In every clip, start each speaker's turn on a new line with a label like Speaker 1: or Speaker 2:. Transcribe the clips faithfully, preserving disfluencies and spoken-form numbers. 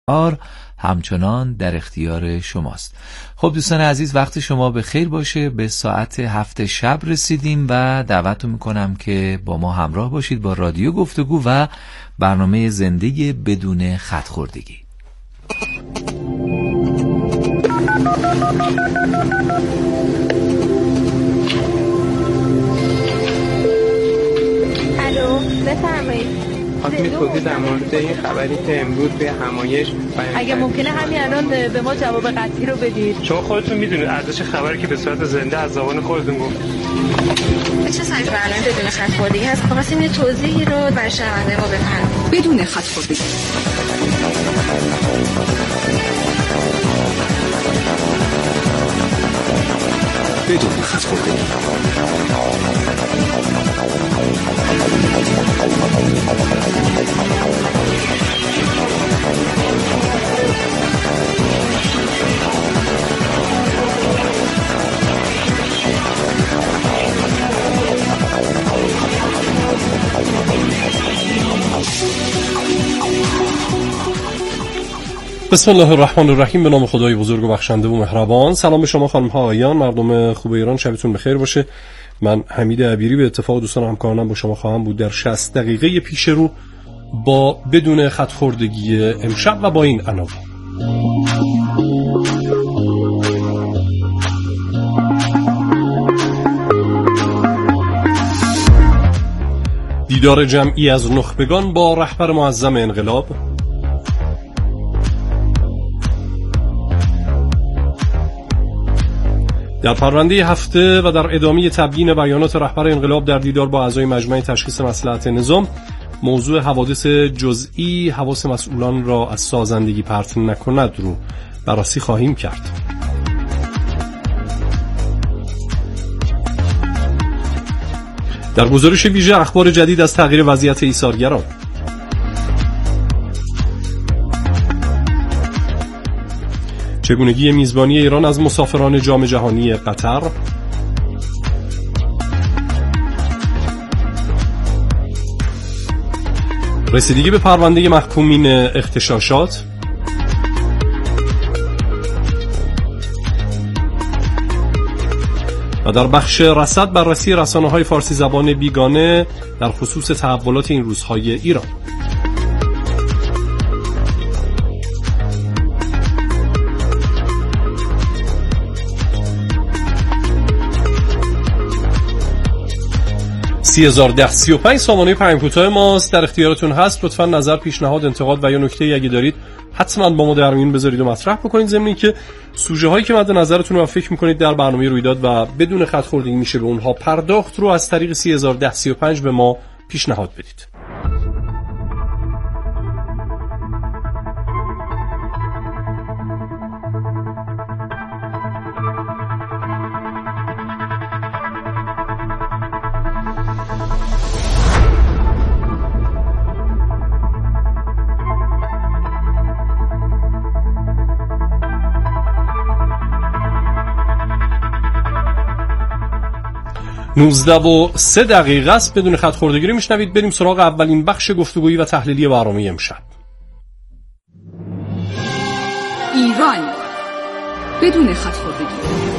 Speaker 1: همچنان در اختیار شماست. خب دوستان عزیز، وقت شما به خیر باشه. به ساعت هفت شب رسیدیم و دعوتتون میکنم که با ما همراه باشید با رادیو گفتگو و برنامه زنده بدون خط خوردگی.
Speaker 2: الو، بفرمایید.
Speaker 3: خواستم توضیح در مورد این خبری که امروز توی همایش
Speaker 2: اگه ممکنه همین الان به ما جواب قطعی رو بدید.
Speaker 3: شما خودتون میدونید ارزش خبری که به صورت زنده از زبان خودتون گفت.
Speaker 2: چه سایت برنامه بدون خط خوردگی هست؟ خواستیم یه توضیحی رو برای شنونده ما بفرمایید.
Speaker 4: بدون خط خوردگی. بدون خط خوردگی.
Speaker 5: بسم الله الرحمن الرحیم. به نام خدای بزرگ و بخشنده و مهربان. سلام به شما خانم ها آقایان، مردم خوب ایران، شبتون بخیر باشه. من حمید عبیری به اتفاق دوستان همکارانم با شما خواهم بود در شصت دقیقه پیش رو با بدون خط خوردگی امشب و با این عناوین. دیدار جمعی از نخبگان با رهبر معظم انقلاب، در پرونده هفته و در ادامه تبیین بیانات رهبر انقلاب در دیدار با اعضای مجمع تشخیص مصلحت نظام، موضوع حوادث جزئی حواس مسئولان را از سازندگی پرت نکند رو بررسی خواهیم کرد. در گزارش ویژه اخبار جدید از تغییر وضعیت ایثارگران، چگونگی میزبانی ایران از مسافران جام جهانی قطر، رسیدگی به پرونده محکومین اغتشاشات، و در بخش رصد بررسی رسانه‌های فارسی زبان بیگانه در خصوص تحولات این روزهای ایران. سی هزار و ده سی و پنج سامانه پیام کوتاه ماست، در اختیارتون هست. لطفا نظر، پیشنهاد، انتقاد و یا نکته‌ای اگه دارید حتما با ما در میون بذارید و مطرح بکنید. ضمن اینکه سوژه هایی که مد نظرتون رو فکر می‌کنید در برنامه رویداد و بدون خط خوردگی میشه به اونها پرداخت رو از طریق سی هزار و ده سی و پنج به ما پیشنهاد بدید. نوزده و سه دقیقه است. بدون خط خوردگی رو میشنوید. بریم سراغ اولین بخش گفتگویی و تحلیلی برنامه امشب.
Speaker 4: ایران بدون خط خوردگی.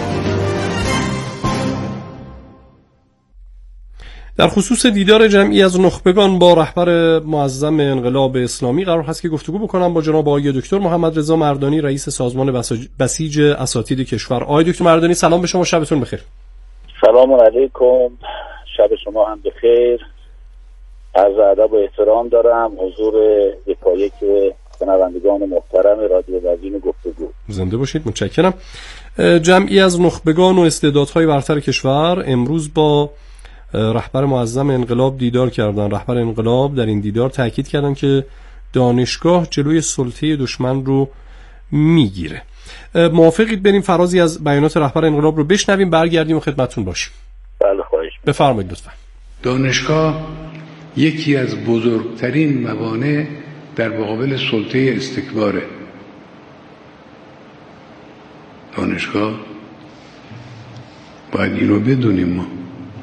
Speaker 5: در خصوص دیدار جمعی از نخبگان با رهبر معظم انقلاب اسلامی قرار هست که گفتگو بکنم با جناب آقای دکتر محمد رضا مردانی، رئیس سازمان بسیج اساتید کشور. آقای دکتر مردانی سلام به شما، شبتون بخیر.
Speaker 6: سلام علیکم، شب شما هم بخیر. عرض ادب و احترام دارم حضور یکایک شنوندگان محترم رادیو وزین گفتگو.
Speaker 5: زنده باشید، متشکرم. جمعی از نخبگان و استعدادهای برتر کشور امروز با رهبر معظم انقلاب دیدار کردن. رهبر انقلاب در این دیدار تاکید کردن که دانشگاه جلوی سلطه دشمن رو میگیره. موافقید بریم فرازی از بیانات رهبر انقلاب رو بشنویم، برگردیم و خدمتتون باشیم؟
Speaker 6: بله خواهش.
Speaker 5: بفرمایید لطفا.
Speaker 7: دانشگاه یکی از بزرگترین موانع در مقابل سلطه استکباره. دانشگاه باید این رو بدونیم. ما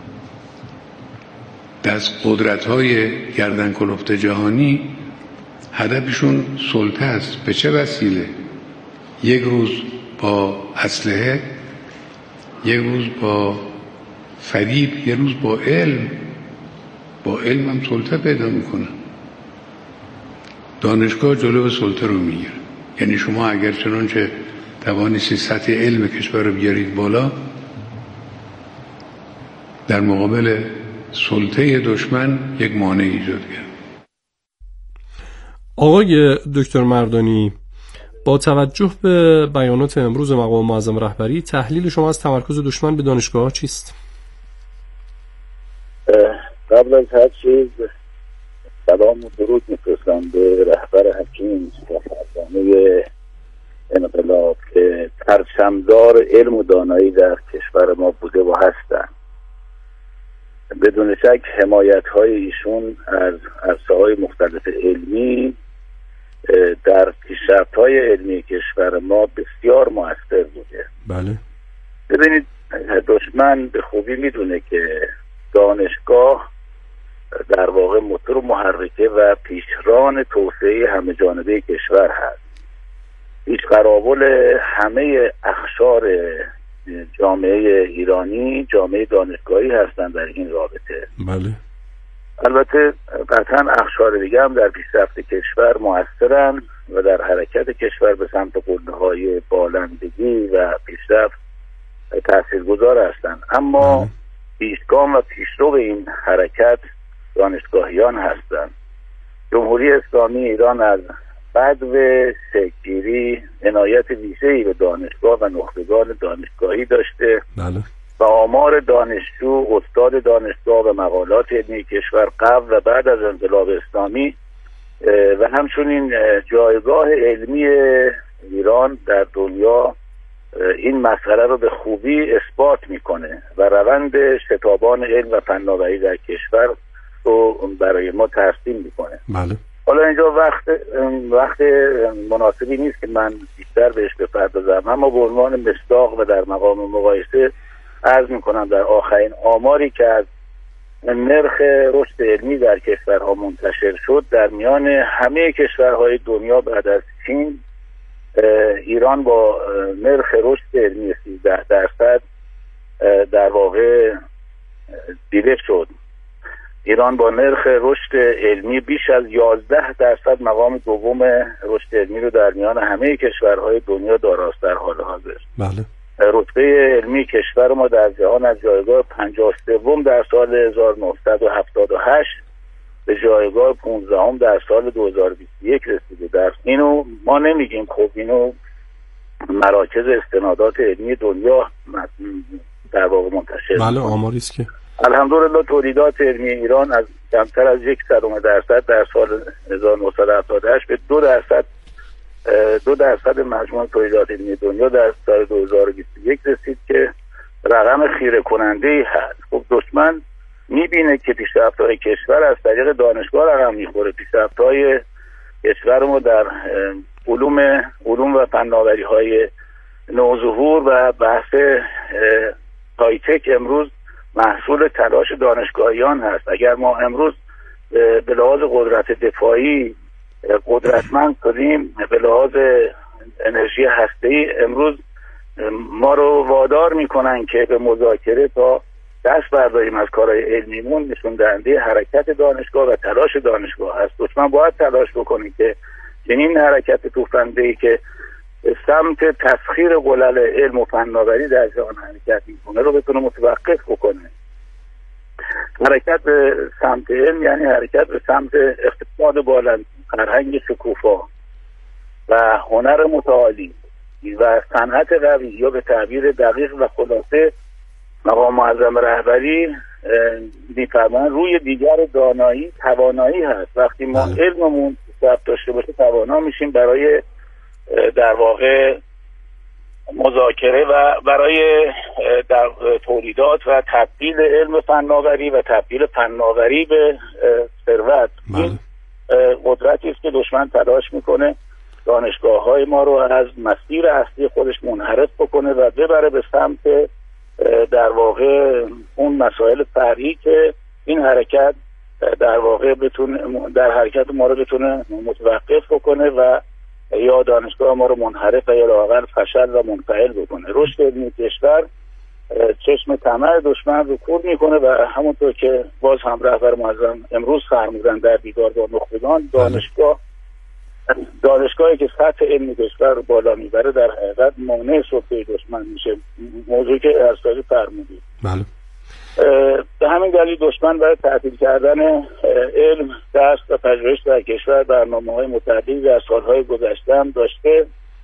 Speaker 7: دست قدرت‌های گردن کلفت جهانی هدفشون سلطه است. به چه وسیله؟ یک روز با اسلحه، یک روز با فریب، یک روز با علم. با علم هم سلطه پیدا میکنه. دانشگاه جلو سلطه رو میگیره. یعنی شما اگر چنانچه توانستی سطح علم کشور رو بیارید بالا، در مقابل سلطه دشمن یک مانع ایجاد کرد.
Speaker 5: آقای دکتر مردانی، با توجه به بیانات امروز مقام معظم رهبری، تحلیل شما از تمرکز دشمن به دانشگاه چیست؟
Speaker 6: قبل از هر چیز سلام و درود میفرستم به رهبر حکیم و فرزانه انقلاب که پرچمدار علم و دانایی در کشور ما بوده و هستن. بدون شک حمایت های ایشون از عرصه‌های مختلف علمی در پیشرفت های علمی کشور ما بسیار مؤثر بوده.
Speaker 5: بله.
Speaker 6: ببینید، دشمن به خوبی میدونه که دانشگاه در واقع موتور محرکه و پیشران توسعه همه جانبه کشور هست. هیچ قرابل همه اقشار جامعه ایرانی جامعه دانشگاهی هستند در این رابطه.
Speaker 5: بله.
Speaker 6: البته قطعا اقشار دیگه هم در پیشرفت کشور مؤثرن و در حرکت کشور به سمت قله‌های بالندگی و پیشرفت تاثیرگذار هستند، اما پیشگام و پیشرو این حرکت دانشگاهیان هستند. جمهوری اسلامی ایران از بدو شکل‌گیری عنایت ویژه‌ای به دانشگاه و نخبگان دانشگاهی داشته.
Speaker 5: بله.
Speaker 6: و آمار دانشجو، استاد دانشگاه و مقالات علمی کشور قبل و بعد از انقلاب اسلامی و همچنین جایگاه علمی ایران در دنیا این مسئله رو به خوبی اثبات میکنه و روند شتابان علم و فناوری در کشور رو برای ما ترسیم میکنه.
Speaker 5: بله.
Speaker 6: حالا اینجا وقت وقت مناسبی نیست که من بیشتر بهش بپردازم، اما به عنوان مصداق و در مقام مقایسه عرض میکنم در آخرین آماری که از نرخ رشد علمی در کشورها منتشر شد، در میان همه کشورهای دنیا بعد از چین ایران با نرخ رشد علمی سیزده درصد در واقع دیده شد. ایران با نرخ رشد علمی بیش از یازده درصد مقام دوم رشد علمی رو در میان همه کشورهای دنیا داراست در حال حاضر.
Speaker 5: بله.
Speaker 6: رتبه علمی کشور ما در جهان از جایگاه پنجاه و سه در سال هزار و نهصد و هفتاد و هشت به جایگاه پانزده در سال دو هزار و بیست و یک رسیده. در اینو ما نمیگیم، خب اینو مراکز استنادات علمی دنیا در واقع منتشر.
Speaker 5: بله، آماری است که
Speaker 6: الحمدلله تولیدات علمی ایران از کمتر از یک صدم درصد در سال هزار و نهصد و هفتاد و هشت به دو درصد دو درصد مجموع تولیدات علمی دنیا در سال دو هزار و بیست و یک رسید که رقم خیره کننده هست. خب دشمن میبینه که پیشرفت‌های کشور از طریق دانشگاه رقم میخوره. پیشرفت‌های کشور ما در علوم علوم و فناوری‌های نوظهور و بحث هایتک امروز محصول تلاش دانشگاهیان هست. اگر ما امروز به لحاظ قدرت دفاعی قدرتمند کنیم، به لحاظ انرژی هسته‌ای امروز ما رو وادار میکنن که به مذاکره تا دست برداریم از کارهای علمیمون، نشون دهنده حرکت دانشگاه و تلاش دانشگاه هست. دشمن باید تلاش بکنه که چنین حرکت توفنده‌ای که سمت تسخیر قلل علم و فناوری در جهان حرکت میکنه رو بتونه متوقف بکنه. حرکت به سمت علم یعنی حرکت به سمت اقتصاد بالند، فرهنگ شکوفا و هنر متعالی و صنعت قوی، یا به تعبیر دقیق و خلاصه مقام معظم رهبری می‌فرمایند روی دیگر دانایی توانایی هست. وقتی ما علممون ثبت داشته باشه توانا میشیم برای در واقع مذاکره و برای در تولیدات و تبدیل علم فناوری و تبدیل فناوری به ثروت. این قدرتی است که دشمن تلاش میکنه دانشگاه‌های ما رو از مسیر اصلی خودش منحرف بکنه و ببره به سمت در واقع اون مسائل فرعی که این حرکت در واقع بتونه در حرکت ما رو بتونه متوقف بکنه و یا دانشگاه ما رو منحرف و یا لااقل فشل و منفعل بکنه. رشد علمی کشور چشم طمع دشمن رو کور میکنه و همونطور که باز هم رهبر معظم امروز فرمودن در دیدار با نخبگان، دانشگاه دانشگاهی که سطح علمی کشور رو بالا میبره در حقیقت مانع سلطه دشمن میشه، موضوعی که ارسالی فرمودید.
Speaker 5: بله.
Speaker 6: به همین دلیل دشمن برای تعطیل کردن علم، درس و پژوهش در کشور برنامه‌های متعددی در سالهای گذشته هم داشته،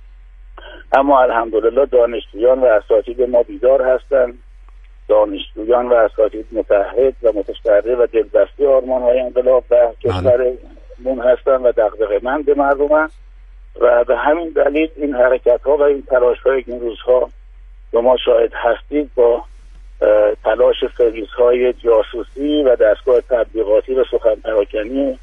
Speaker 6: اما الحمدلله دانشجویان و اساتید ما بیدار هستند. دانشجویان و اساتید متحد و متشرع و دلبسته آرمان‌های انقلاب و کشورمون هستند و دغدغه‌مند مردمن و به همین دلیل این حرکت‌ها و این تلاش‌هایی که این روزها به ما شاهد هستید با تلاش سرویس‌های جاسوسی و دستگاه تبلیغاتی و سخن پراکنی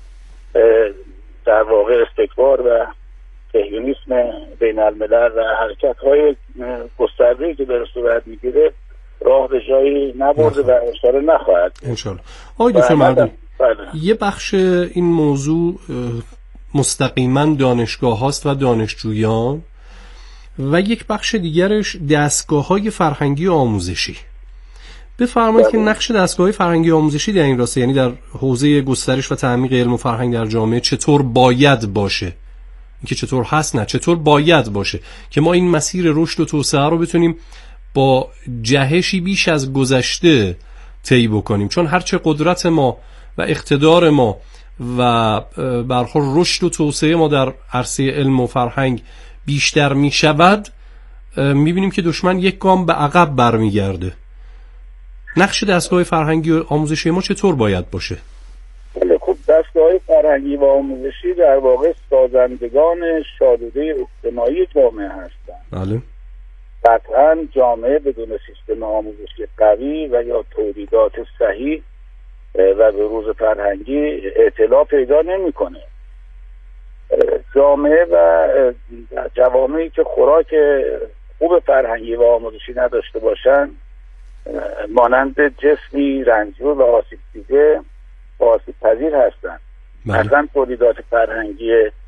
Speaker 6: در واقع استکبار و صهیونیسم بین الملل و حرکت‌های گسترده‌ای که در صورت می‌گیره راه به جایی نبرده و اشاره نخواهد
Speaker 5: انشالله. آقای دکتر مردانی، یه بخش این موضوع مستقیما دانشگاه هاست و دانشجویان و یک بخش دیگرش دستگاه‌های فرهنگی و آموزشی. بفرمایید که نقش دستگاه‌های فرهنگی و آموزشی در این راسته، یعنی در حوزه گسترش و تعمیق علم و فرهنگ در جامعه چطور باید باشه؟ اینکه چطور هست نه، چطور باید باشه که ما این مسیر رشد و توسعه رو بتونیم با جهشی بیش از گذشته طی بکنیم، چون هرچه قدرت ما و اقتدار ما و برخور رشد و توسعه ما در عرصه علم و فرهنگ بیشتر می شود، می بینیم که دشمن یک گام به عقب برمیگرده. نقش دستگاه فرهنگی و آموزشی ما چطور باید باشه؟
Speaker 6: خب دستگاه فرهنگی و آموزشی در واقع سازندگان شالوده اجتماعی جامعه هستند.
Speaker 5: بله.
Speaker 6: قطعا جامعه بدون سیستم آموزشی قوی و یا تولیدات صحیح و به روز فرهنگی اطلاع پیدا نمی‌کنه. جامعه و جوامعی که خوراک خوب فرهنگی و آموزشی نداشته باشن مانند جسمی رنجور و آسیب دیده آسیب پذیر هستند. اصلا تولیدات فرهنگی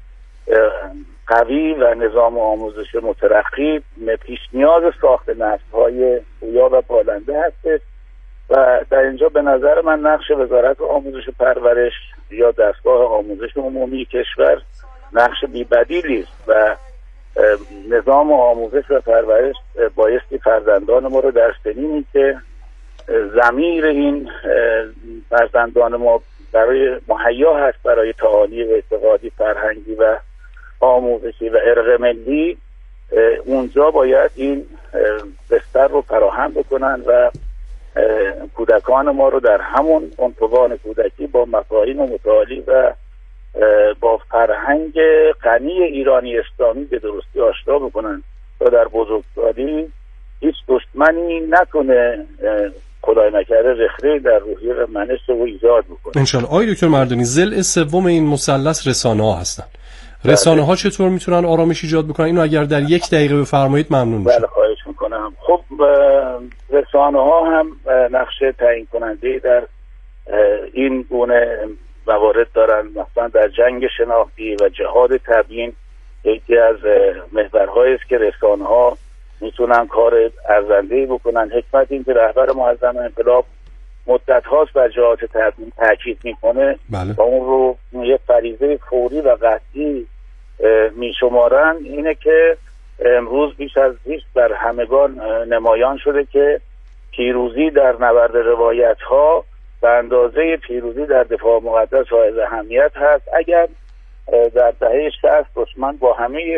Speaker 6: قوی و نظام آموزش مترقی پیش نیاز ساخت نسل‌های پویا و پالنده هست و در اینجا به نظر من نقش وزارت آموزش و پرورش یا دستگاه آموزش عمومی کشور نقش بی‌بدیلی است و نظام آموزش و پرورش بایستی فرزندان ما رو در سنینی که ضمیر این فرزندان ما برای مهیا هست برای تعالی و اعتقادی فرهنگی و آموزشی و ارق ملی، اونجا باید این بستر رو فراهم بکنن و کودکان ما رو در همون عنفوان کودکی با مفاهیم متعالی و با فرهنگ غنی ایرانی اسلامی به درستی آشنا بکنن تا در بزرگسالی هیچ دشمنی نکنه خدای نکرده رخنه در روحیه و منش رو ایجاد بکنه.
Speaker 5: انشالله. آقای دکتر مردانی، ضلع سوم این مثلث رسانه ها هستن. رسانه ها چطور میتونن آرامش ایجاد بکنن؟ اینو اگر در یک دقیقه بفرمایید ممنون میشم.
Speaker 6: بله خواهش میکنم. خب رسانه ها هم نقش تعیین کننده در این گونه موارد دارن، مثلا در جنگ شناختی و جهاد تبیین یکی از محورهایی است که رسانه ها میتونن کار ارزنده‌ای بکنن. حکمت این که رهبر معظم انقلاب مدت هاست بر جهاد تبیین تاکید میکنه
Speaker 5: بله.
Speaker 6: و اون رو یه فریضه فوری و قطعی میشمارن، اینه که امروز بیش از هیچ در همگان نمایان شده که پیروزی در نبرد روایت ها به اندازه پیروزی در دفاع مقدس حائز اهمیت هست. اگر در دهه شصت دشمن با همه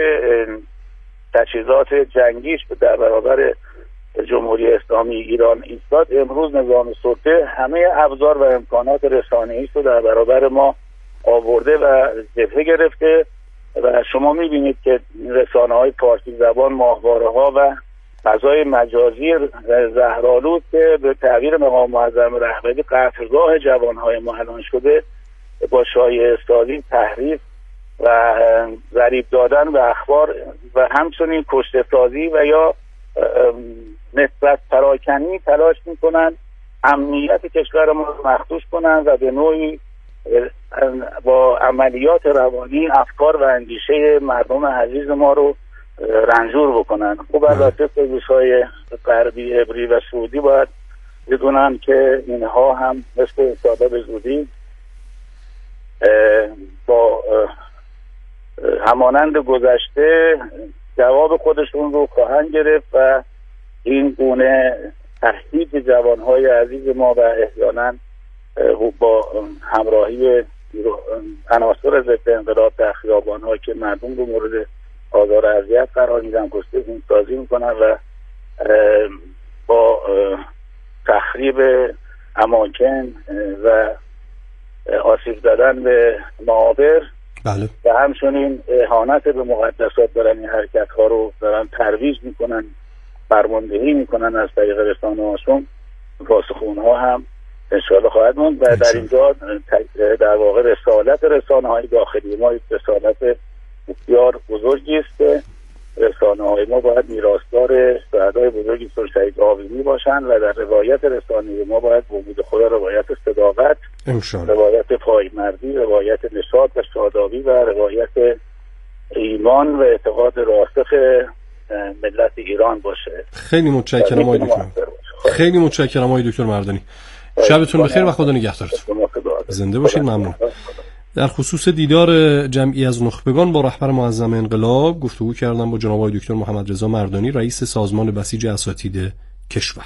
Speaker 6: تجهیزات جنگیش در برابر جمهوری اسلامی ایران ایستاد، امروز نظام سلطه همه ابزار و امکانات رسانه‌ای رو در برابر ما آورده و جبهه گرفته و شما می‌بینید که رسانه‌های فارسی زبان ماهواره‌ها و فضای مجازی زهرآلود که به تعبیر مقام معظم رهبری قتلگاه جوانهای ما الان شده، با شایعه سازی، تحریف و ضریب دادن به اخبار و همچنین کشته سازی و یا نسبت پراکنی تلاش میکنن امنیت کشور ما رو مخدوش کنن و به نوعی با عملیات روانی افکار و اندیشه مردم عزیز ما رو رنجور بکنن. خب البته پزشک‌های غربی، عبری و سعودی باید بدونن که اینها هم مثل سادات زودی با همانند گذشته جواب خودشون رو خواهند گرفت و این گونه تهدید جوانهای عزیز ما و احیانا با همراهی عناصر ضد انقلاب در خیابان‌ها که مردم رو مورد آزار و اذیت قرار میدن کشته سازی میکنن و با تخریب اماکن و آسیب زدن به معابر
Speaker 5: بله.
Speaker 6: و همچنین اهانت به مقدسات دارن این حرکت ها رو دارن ترویج میکنن، فرماندهی میکنن از طریق رسانه هاشون. پاسخون ها هم انشاءالله خواهد موند و در اینجا در واقع رسالت رسانه های داخلی ما یک رسالت بسیار بزرگی است که رسانه های ما باید میراثدار شهدای بزرگی مثل شهید آوینی باشند و در روایت رسانه ما باید به امید خدا روایت صداقت، روایت پایمردی، روایت نشاط و شادابی و روایت ایمان و اعتقاد راسخ ملت ایران باشه.
Speaker 5: خیلی متشکرم آقای دکتر. خیلی متشکرم آقای دکتر مردانی. شبتون بخیر و خدا نگهدارتون. زنده باشید. ممنون. در خصوص دیدار جمعی از نخبگان با رهبر معظم انقلاب گفتگو کردم با جناب آقای دکتر محمد رضا مردانی، رئیس سازمان بسیج اساتید کشور.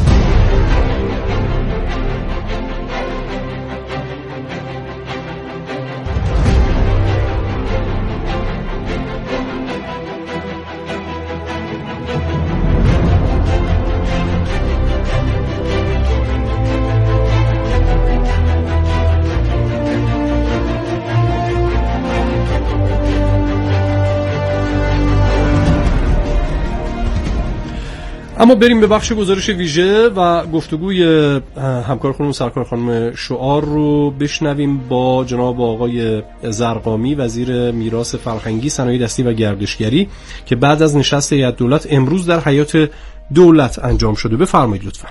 Speaker 5: اما بریم به بخش گزارش ویژه و گفتگوی همکار خانم سرکار خانم شعار رو بشنویم با جناب آقای زرقامی، وزیر میراث فرهنگی، صنایع دستی و گردشگری که بعد از نشست هیئت دولت امروز در حیات دولت انجام شده. بفرمایید لطفاً.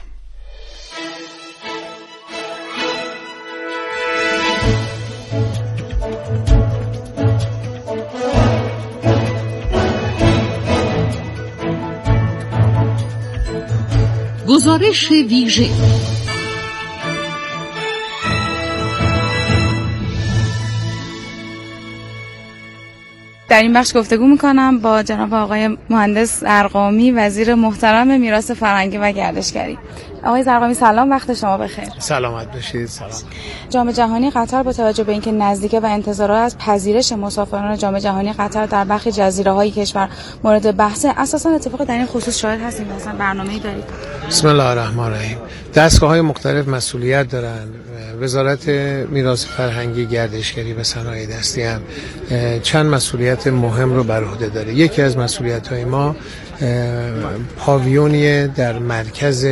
Speaker 4: گزارش ویژه.
Speaker 8: در این بخش گفتگو میکنم با جناب آقای مهندس زرقامی، وزیر محترم میراث فرهنگی و گردشگری. آقای زرقامی سلام، وقت شما بخیر.
Speaker 9: سلامت باشید. سلام.
Speaker 8: جام جهانی قطر با توجه به اینکه نزدیکه و انتظارات از پذیرش مسافران جام جهانی قطر در برخی جزیره‌های کشور مورد بحثه، اساسا اتفاق در این خصوص شاهد هستیم؟ مثلا برنامه‌ای دارید؟
Speaker 9: بسم الله الرحمن الرحیم. دستگاه‌های مختلف مسئولیت دارن. وزارت میراث فرهنگی، گردشگری و صنایع دستی هم چند مسئولیت مهم رو بر عهده داره. یکی از مسئولیت‌های ما پاویونی در مرکز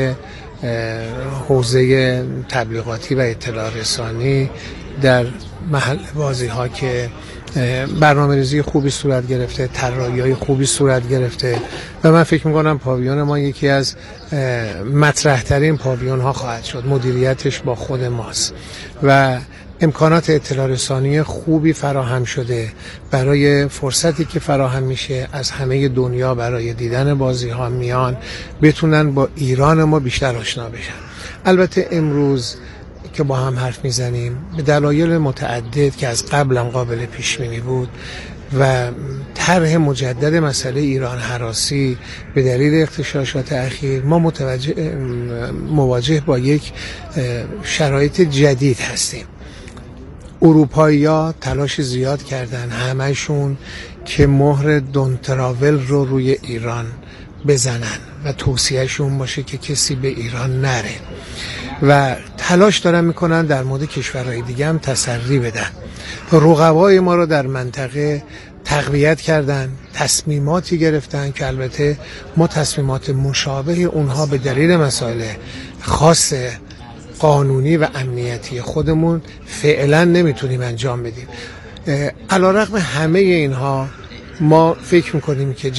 Speaker 9: حوزه تبلیغاتی و اطلاع رسانی در محل بازی ها که برنامه‌ریزی خوبی صورت گرفته، طراحی‌های خوبی صورت گرفته و من فکر می‌کنم پاویون ما یکی از مطرح‌ترین پاویون ها خواهد شد. مدیریتش با خود ماست و امکانات اطلاع رسانی خوبی فراهم شده برای فرصتی که فراهم میشه از همه دنیا برای دیدن بازی ها میان بتونن با ایران ما بیشتر آشنا بشن. البته امروز که با هم حرف میزنیم به دلایل متعدد که از قبلم قابل پیش بینی بود و طرح مجدد مسئله ایران هراسی به دلیل اغتشاشات اخیر ما متوجه مواجه با یک شرایط جدید هستیم. اروپایی‌ها تلاش زیاد کردن همه‌شون که مهر دون تراول رو روی ایران بزنن و توصیهشون باشه که کسی به ایران نره و تلاش دارن میکنن در مورد کشورهای دیگه هم تسری بدن. رقبای ما رو در منطقه تقویت کردن، تصمیماتی گرفتن که البته ما تصمیمات مشابه اونها به دلیل مسائل خاص قانونی و امنیتی خودمون فعلا نمیتونیم انجام بدیم. علیرغم همه اینها ما فکر میکنیم که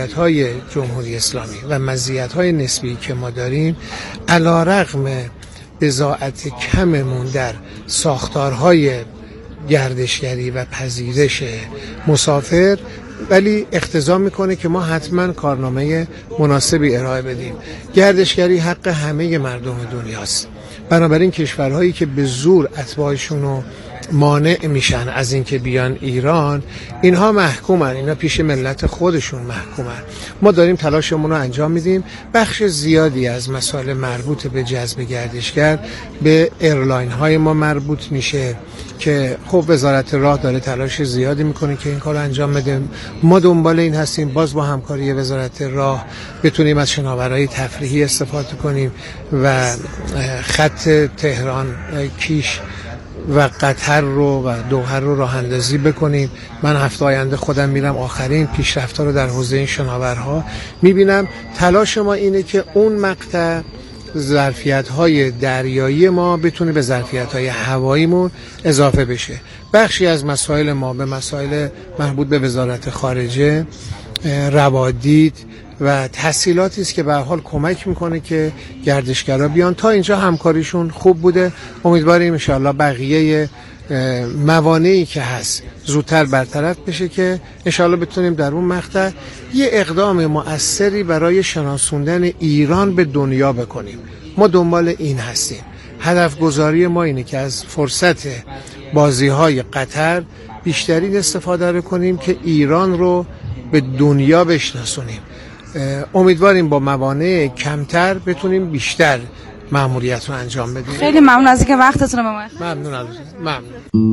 Speaker 9: جذابیت‌های جمهوری اسلامی و مزیت‌های نسبی که ما داریم علیرغم بضاعت کممون در ساختارهای گردشگری و پذیرش مسافر، ولی اقتضا میکنه که ما حتما کارنامه مناسبی ارائه بدیم. گردشگری حق همه مردم دنیاست، بنابراین کشورهایی که به زور اتباعشون رو مانع میشن از اینکه بیان ایران، اینها محکومن، اینا پیش ملت خودشون محکومن. ما داریم تلاشمون رو انجام میدیم. بخش زیادی از مسائل مربوط به جذب گردشگر به ایرلاین های ما مربوط میشه که خب وزارت راه داره تلاش زیادی میکنه که این کار انجام بده. ما دنبال این هستیم باز با همکاری وزارت راه بتونیم از شناورهای تفریحی استفاده کنیم و خط تهران کیش و قطر رو و دوحه رو راه اندازی بکنیم. من هفته آینده خودم میرم آخرین پیشرفت‌ها رو در حوزه این شناورها میبینم. تلاش ما اینه که اون مقطع ظرفیت‌های دریایی ما بتونه به ظرفیت‌های هواییمون اضافه بشه. بخشی از مسائل ما به مسائل مربوط به وزارت خارجه، روادید و تسهیلاتی است که به هر حال کمک میکنه که گردشگرا بیان. تا اینجا همکاریشون خوب بوده. امیدواریم ان شاءالله بقیه موانعی که هست زودتر برطرف بشه که ان شاءالله بتونیم در اون مقطع یه اقدام مؤثری برای شناسوندن ایران به دنیا بکنیم. ما دنبال این هستیم. هدف گذاری ما اینه که از فرصت بازی‌های قطر بیشترین استفاده رو کنیم که ایران رو به دنیا بشناسونیم. امیدواریم با موانع کمتر بتونیم بیشتر مأموریت رو انجام بدیم.
Speaker 8: خیلی ممنون از اینکه وقتتون رو به ما.
Speaker 9: ممنون از ممنون.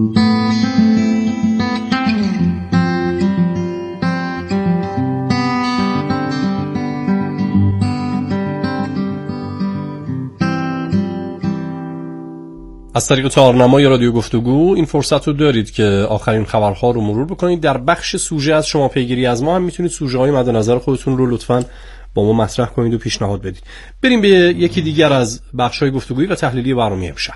Speaker 5: از طریق تارنمای رادیو گفتگو این فرصت رو دارید که آخرین خبرها رو مرور بکنید. در بخش سوژه از شما پیگیری از ما هم میتونید سوژه های مد نظر خودتون رو لطفاً با ما مطرح کنید و پیشنهاد بدید. بریم به یکی دیگر از بخش‌های گفتگویی و تحلیلی برنامه امشب.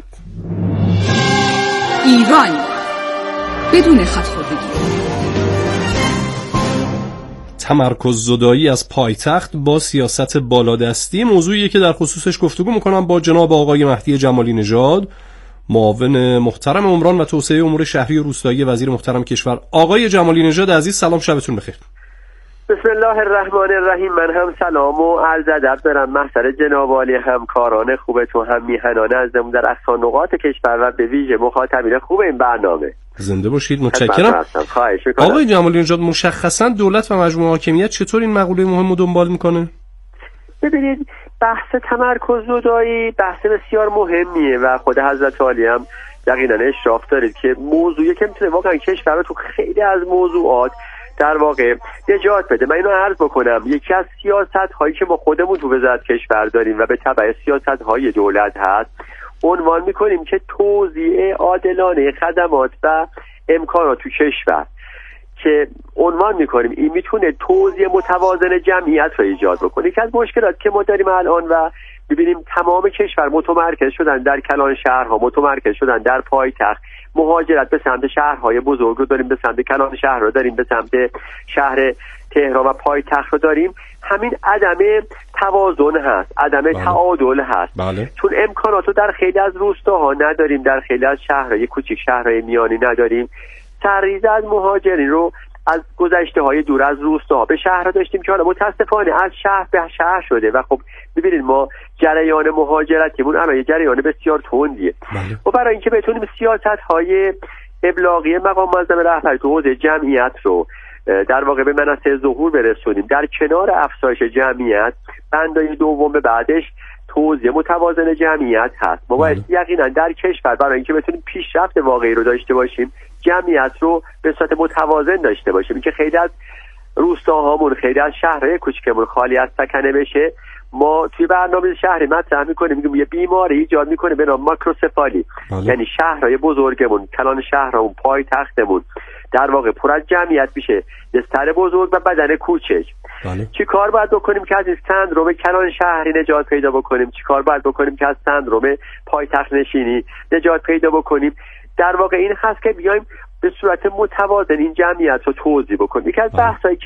Speaker 4: ایران بدون خودخواهی.
Speaker 5: تمرکز زدایی از پایتخت با سیاست بالادستی موضوعیه که در خصوصش گفتگو میکنم با جناب آقای مهدی جمالی نژاد، معاون محترم عمران و توسعه امور شهری و روستایی وزیر محترم کشور. آقای جمالی نژاد عزیز سلام، شبتون بخیر.
Speaker 10: بسم الله الرحمن الرحیم. من هم سلام و عرض ادب دارم محضر جناب عالی همکاران خوبتون، هم میهنان عزیزمون در اقصا نقاط کشور و به ویژه مخاطبین خوب این برنامه.
Speaker 5: زنده باشید، متشکرم.
Speaker 10: خواهش میکنم.
Speaker 5: آقای جمالی نژاد، مشخصا دولت و مجموعه حاکمیت چطور این مقوله مهم رو دنبال میکنه؟
Speaker 10: ببینید، بحث تمرکز زدایی بحث بسیار مهمیه و خود حضرت عالی هم یقینا اشراف دارید که موضوعی که میتونه واقعا کشور رو تو خیلی از موضوعات در واقع نجات بده. من اینو عرض بکنم، یکی از سیاست هایی که ما خودمون تو وزارت کشور داریم و به تبع سیاست های دولت هست، عنوان میکنیم که توزیع عادلانه خدمات و امکانات تو کشور، که عنوان میکنیم این میتونه توزیع متوازن جمعیت رو ایجاد بکنه. یکی از مشکلات که ما داریم الان و ببینیم تمام کشور متمرکز شدن در کلان شهرها، متمرکز شدن در پایتخت، مهاجرت به سمت شهرهای بزرگ رو داریم، به سمت کلان شهر رو داریم، به سمت شهر تهران و پایتخت رو داریم. همین عدم توازن هست، عدم بله. تعادل هست.
Speaker 5: بله.
Speaker 10: چون امکانات رو در خیلی از روستاها نداریم، در خیلی از شهرهای کوچیک، شهرهای میانی نداریم. سرریزه از مهاجرین رو از گذشته های دور از روستاها به شهر داشتیم که حالا متاسفانه از شهر به شهر شده و خب ببینید ما جریان مهاجرتیمون الان یه جریان بسیار تندیه.
Speaker 5: بله.
Speaker 10: و برای اینکه بتونیم سیاست های ابلاغی مقام معظم رهبری تو حوزه جمعیت رو در واقع به منصه ظهور برسونیم، در کنار افزایش جمعیت بندای دوم به بعدش توزیع متوازن جمعیت هست. ما باید یقینا در کشور برای اینکه بتونیم پیشرفت واقعی رو داشته باشیم، جمعیت رو به صورت متوازن داشته باشیم که خیلی از روستاهامون، خیلی از شهرهای کوچکمون خالی از سکنه بشه. ما توی برنامه شهری مطرح می‌کنیم میگیم یه بیماری ایجاد می‌کنه به نام ماکروسفالی، یعنی شهرهای بزرگمون، کلان شهرمون، پایتختمون در واقع پر از جمعیت میشه، یه سر بزرگ و بدن کوچک.
Speaker 5: بله.
Speaker 10: چی کار باید بکنیم که از این سندروم کلان شهری نجات پیدا بکنیم؟ چی کار باید بکنیم که از سندروم پایتخت نشینی نجات پیدا بکنیم؟ در واقع این هست که بیایم به صورت متوازن این جمعیت رو توزیع بکنیم. یکی از بحثایی که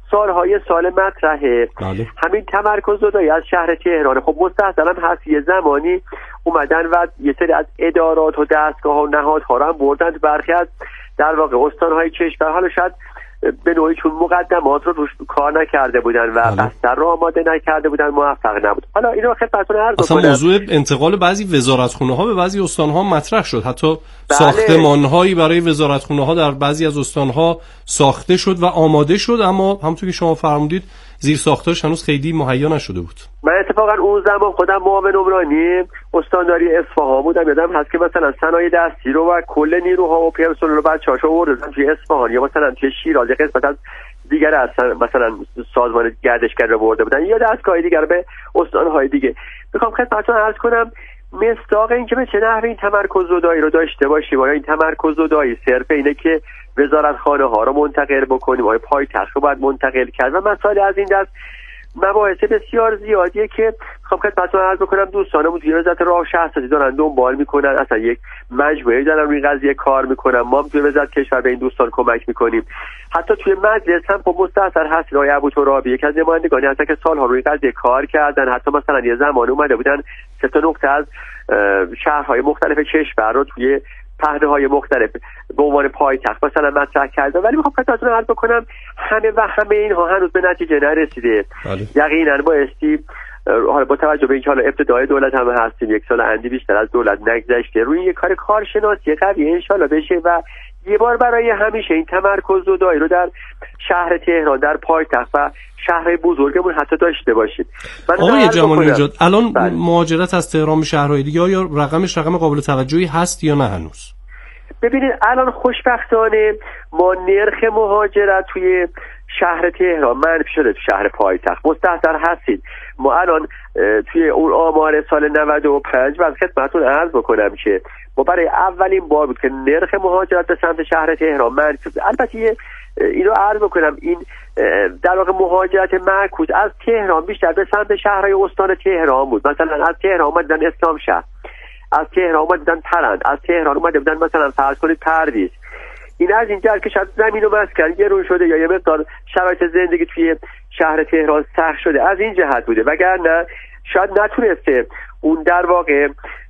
Speaker 10: سالهای سال مطرحه.
Speaker 5: بله.
Speaker 10: همین تمرکز زدایی از شهر تهران خب مستحصلا هست یه زمانی اومدن و یه سری از ادارات و دستگاه و نهادها رو هم بردن برخی از در واقع استانهای کشور. حالا شاید به نوعی چون مقدمات رو روش کار نکرده بودن و بستر رو آماده نکرده بودن موفق نبود. حالا اینو خدمتتون عرض کنم.
Speaker 5: اصلا موضوع انتقال بعضی وزارتخونه ها به بعضی استان ها مطرح شد. حتی بله. ساختمان هایی برای وزارتخونه ها در بعضی از استان ها ساخته شد و آماده شد، اما همونطور که شما فرمودید زیر ساختارش هنوز خیلی مهیا نشده بود.
Speaker 10: من اتفاقا اون زمان خودم معاون عمرانی استانداری اصفهان بودم. یادم هست که مثلا صنایع دستی رو و کل نیروها و پرسنل رو بچه‌هاشو آوردن توی اصفهان یا مثلا توی شیراز قسمت از دیگر از مثلا سازمان گردشگری رو برده بودن یا دستگاه دیگر به استان‌های دیگه. میخوام خدمتتون عرض کنم مصداق این که به چه نحوی این تمرکز زدایی رو داشته باشیم. آیا این تمرکز زدایی صرف اینه که وزارتخانه ها رو منتقل بکنیم، آیا پایتخت رو باید منتقل کرد و مسائل از این دست مباحث بسیار زیادیه که خب خدمتتون عرض بکنم دوستانمون توی وزارت راه و شهرسازی دارن دنبال میکنن، اصلا یک مجموعه دارن روی قضیه کار میکنن. ما هم توی وزارت کشور به این دوستان کمک میکنیم. حتی توی مجلس هم خب مستحضر هست آقای ابوترابی یکی از نمایندگانی هستن که سالها روی قضیه کار کردن. حتی مثلا یه زمان اومده بودن سه تا نقطه از شهرهای مختلف کشور رو توی پهنه‌های مختلف به عنوان پایتخت مثلا مطرح کردن، ولی میخوام خدمتتون عرض بکنم همه و همه اینها هنوز به نتیجه نرسیده. یقینا بایستی حالا با توجه به اینکه حالا ابتدای دولت هم هستیم، یک سال اندی بیشتر از دولت نگذشته، روی یک کار کارشناسی قوی انشالله بشه و یه بار برای همیشه این تمرکز زدایی رو در شهر تهران در پایتخت و شهر بزرگمون حتی داشته باشید.
Speaker 5: آقای جمالی نژاد الان بله. مهاجرت از تهران به شهرهای دیگه یا رقمش رقم قابل توجهی هست یا نه هنوز؟
Speaker 10: ببینید الان خوشبختانه ما نرخ مهاجرت توی شهر تهران منفی شده. تو شهر پایتخت مستحضر هستید. ما الان توی اون آمار سال نود و پنج بعد خدمتتون عرض بکنم که ما برای اولین بار بود که نرخ مهاجرت به سمت شهر تهران منفی بود. البته اینو عرض بکنم این در واقع مهاجرت معکوس از تهران بیشتر به سمت شهرهای استان تهران بود. مثلا از تهران اومدن اسلام شهر، از تهران اومدن پرند، از تهران اومده بودن مثلا فرض کنید پردیس. این از این جهت که شاید زمین و مسکن گرون شده یا یه مقدار شرایط زندگی توی شهر تهران سخت شده از این جهت بوده، وگرنه شاید نتونسته اون در واقع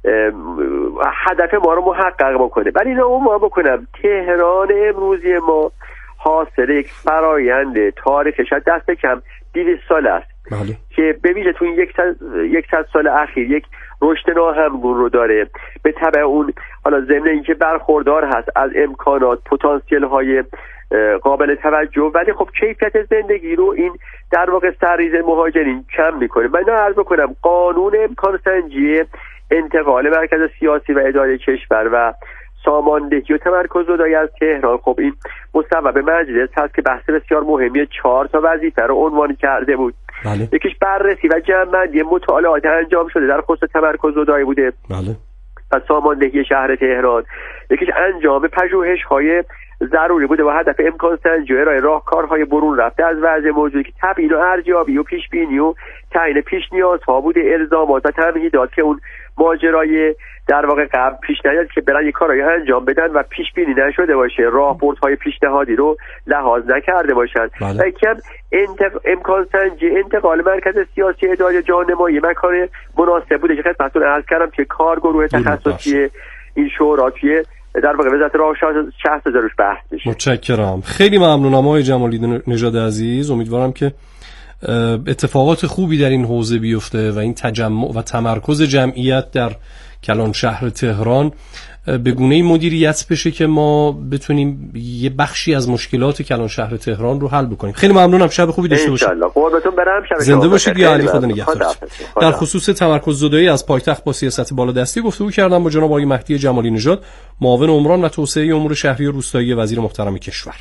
Speaker 10: هدف ما رو محقق بکنه. ولی اینو ما بکنم تهران امروزی ما حاصل یک فرایند تاریخش دست کم دویست سال است
Speaker 5: بله.
Speaker 10: که به ویژه تو این صد سال اخیر یک رشد ناهمگون رو داره. به تبع اون حالا ضمن اینکه برخوردار هست از امکانات پتانسیل های قابل توجه، ولی خب کیفیت زندگی رو این در واقع سرریز مهاجرین کم میکنه. من عرض بکنم قانون امکان سنجی انتقال مرکز سیاسی و اداره کشور و ساماندهی و تمرکز زدایی از تهران خب این مصوب مجلس هست که بحث بسیار مهمی چهار تا وظیفه رو عنوان کرده بود.
Speaker 5: بله.
Speaker 10: یکیش بررسی و جمع‌بندی مطالعات انجام شده در خصوص تمرکز زدایی بوده
Speaker 5: بله.
Speaker 10: و ساماندهی شهر تهران. یکیش انجام پژوهش‌های ضروری بوده با هدف امکان سنجی و ارائه راهکارهای برون رفته از وضع موجودی که تبیین و ارزیابی و پیش بینی و تعیین پیش نیازها بوده، الزامات و تمهیدات که اون ماجرای در واقع قبل پیش نیاد که برن یک کارایی انجام بدن و پیش بینی نشده باشه، راهبردهای پیشنهادی رو لحاظ نکرده باشن.
Speaker 5: بله.
Speaker 10: و یکم انتق... امکان سنجی انتقال مرکز سیاسی اداره جانمایی مکان مناسب بوده که خدمتتون عرض کردم که کارگروه تخصصی این شورا توی در واقع وزارت راه و شهرسازی روش بحث میشه.
Speaker 5: متشکرم. خیلی ممنونم آقای جمالی نژاد عزیز. امیدوارم که اتفاقات خوبی در این حوزه بیفته و این تجمع و تمرکز جمعیت در کلان شهر تهران به گونه‌ای مدیریت بشه که ما بتونیم یه بخشی از مشکلات کلان شهر تهران رو حل بکنیم. خیلی ممنونم. شب خوبی داشته باشید.
Speaker 10: ان شاء الله. قربتون برم. شب
Speaker 5: زنده باشید. یا علی خدا نگهدار. در خصوص تمرکز زدایی از پایتخت با سیاست بالادستی گفتگو کردم با جناب آقای مهدی جمالی نژاد، معاون عمران و توسعه امور شهری و روستایی وزیر محترم کشور.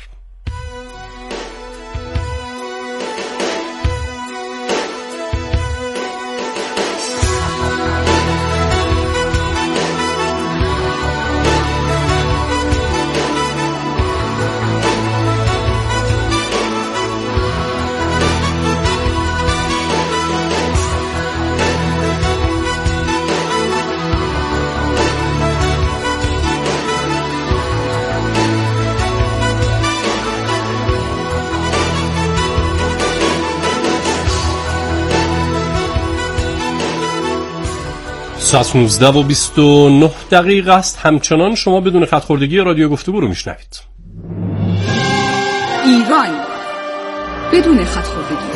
Speaker 5: ساعت نوزده و بیست و نه دقیقه است. همچنان شما بدون خط‌خوردگی رادیو گفتگو رو میشنوید.
Speaker 4: ایران بدون خط‌خوردگی.